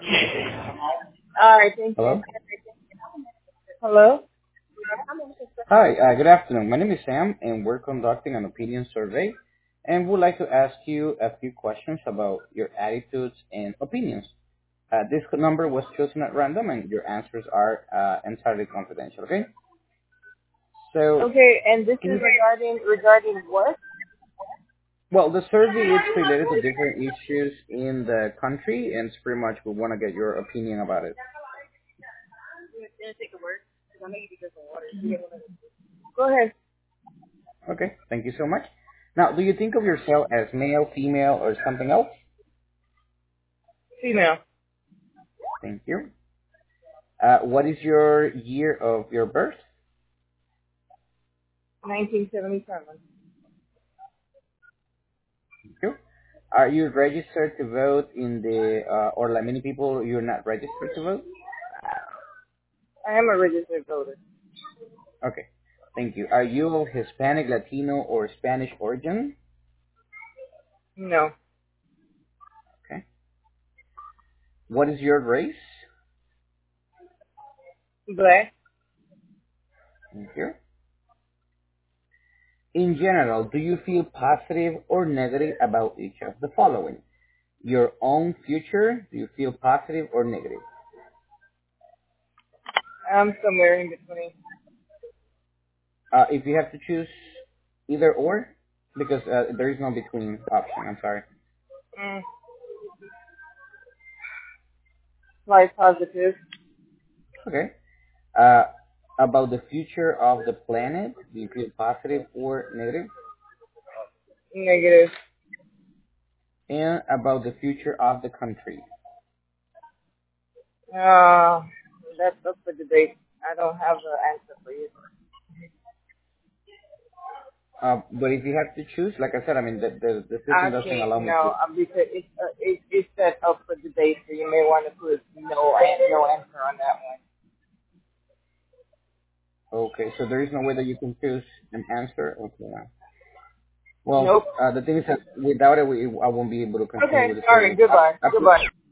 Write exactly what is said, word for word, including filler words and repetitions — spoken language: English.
All right, thank you. Hello? Hello? Hi, uh, good afternoon. My name is Sam, and we're conducting an opinion survey, and would like to ask you a few questions about your attitudes and opinions. Uh, this number was chosen at random, and your answers are uh, entirely confidential, okay? So, Okay, and this can is you, regarding regarding what? well, the survey is related to different issues in the country, and it's pretty much we want to get your opinion about it. Go ahead. Okay, thank you so much. Now, do you think of yourself as male, female, or something else? Female. Thank you. Uh, what is your year of your birth? nineteen seventy-seven. Thank you. Are you registered to vote in the, uh, or like many people, you're not registered to vote? I am a registered voter. Okay. Thank you. Are you of Hispanic, Latino, or Spanish origin? No. Okay. What is your race? Black. Thank you. In general, do you feel positive or negative about each of the following? Your own future, do you feel positive or negative? I'm somewhere in between. Uh, if you have to choose either or, because uh, there is no between option, I'm sorry. Mm. Like positive. Okay. Uh, about the future of the planet, do you feel positive or negative? Negative. And about the future of the country. Uh, that's up for debate. I don't have an answer for you. Uh, but if you have to choose, like I said, I mean, the, the, the I system doesn't can't, allow me no, to. uh, because it's, uh, it, it's set up for debate, so you may want to put no, an- no answer on that one. Okay, so there is no way that you can choose an answer? Okay. Well, Nope. uh, the thing is that without it, we, I won't be able to continue Okay, with the alright, survey. goodbye. I, I, Goodbye.